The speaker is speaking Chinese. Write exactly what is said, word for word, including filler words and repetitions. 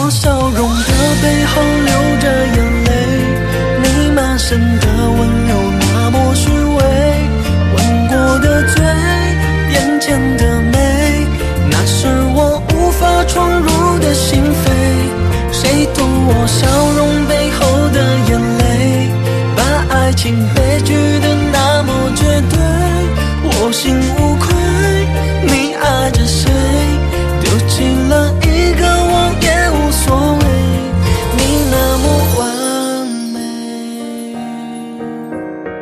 我笑容的背后流着眼泪，你满身的温柔那么虚伪，吻过的嘴，眼前的美，那是我无法闯入的心扉。谁懂我笑容背后的眼泪，把爱情悲剧的那么绝对，我心